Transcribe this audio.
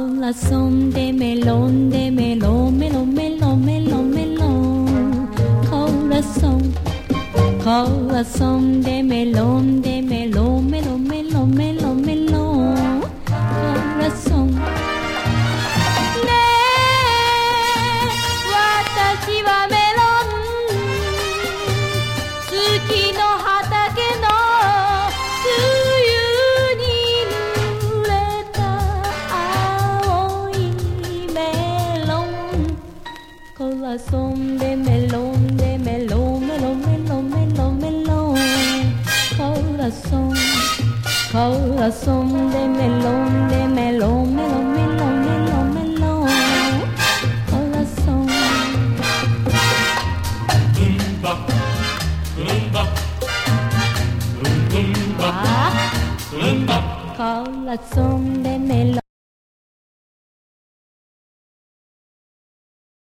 Corazón de melón, de melón, melón, melón, melón, melón. Corazón, corazón de melón, de melón, melón, melón, melón, melón. Corazón. ねえ、私はメロン、月の畑の梅雨に濡れた青いメロン。Corazón de melón, de melón, melón, melón, melón, melón. Corazón, corazón de melón, de melón, melón, melón, melón, melón. Corazón. Tumba, tumba, tumba, tumba. Corazón de melón.